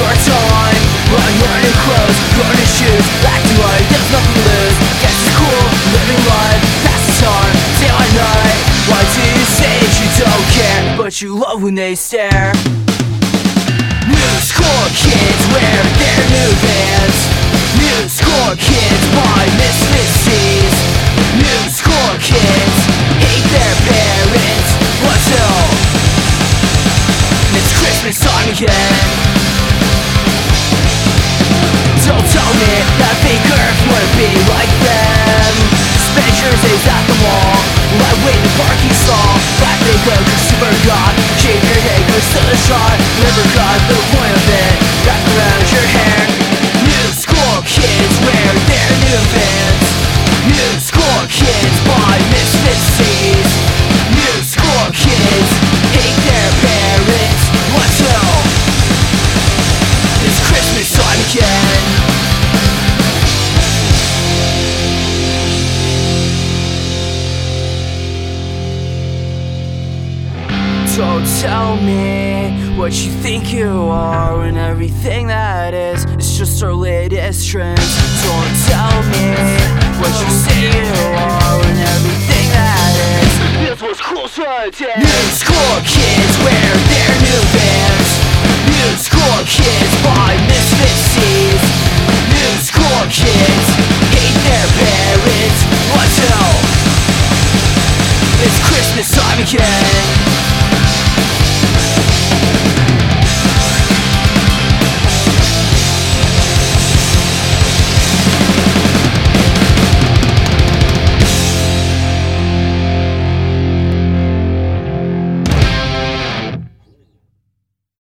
your time. I'm wearing clothes, learning shoes, acting like there's nothing to lose. Guess it's cool, living life, pass the time, day by night. Why do you say that you don't care, but you love when they stare? New school kids wear their new bands. New school kids buy Misfit Tees. New school kids hate their parents. What's up? It's Christmas time again. Don't tell me that fake earth wanna be like them. Spend your days at the mall, like waiting in the parking stall. Black makeup, super god, shave your head, goes to the shot. Never got the point of it, wrap around your hair. New school kids wear their new bands. New school kids buy Misfit Tees. New school kids hate their parents. What's up? It's Christmas time again. Don't tell me what you think you are when everything that is just our latest trends. Don't tell me what you say you are when everything that is what's cool today. New school kids